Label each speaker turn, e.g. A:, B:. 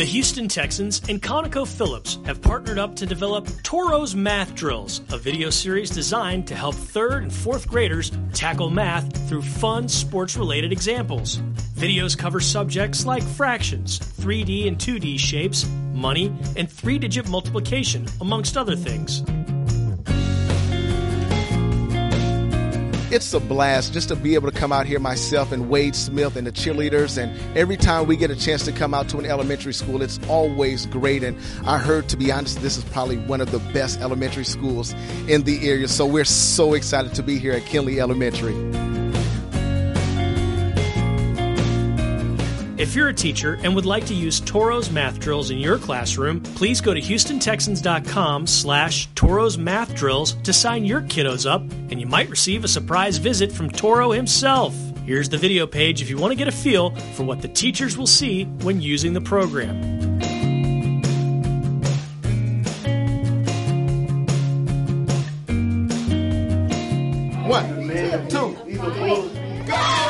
A: The Houston Texans and ConocoPhillips have partnered up to develop Toro's Math Drills, a video series designed to help 3rd and 4th graders tackle math through fun sports-related examples. Videos cover subjects like fractions, 3D and 2D shapes, money, and 3-digit multiplication, amongst other things.
B: It's a blast just to be able to come out here myself and Wade Smith and the cheerleaders, and every time we get a chance to come out to an elementary school, it's always great. And I heard, to be honest, this is probably one of the best elementary schools in the area, so we're so excited to be here at Kinley Elementary.
A: If you're a teacher and would like to use Toro's Math Drills in your classroom, please go to HoustonTexans.com/Toro's Math Drills to sign your kiddos up, and you might receive a surprise visit from Toro himself. Here's the video page if you want to get a feel for what the teachers will see when using the program.
B: One, two, 3.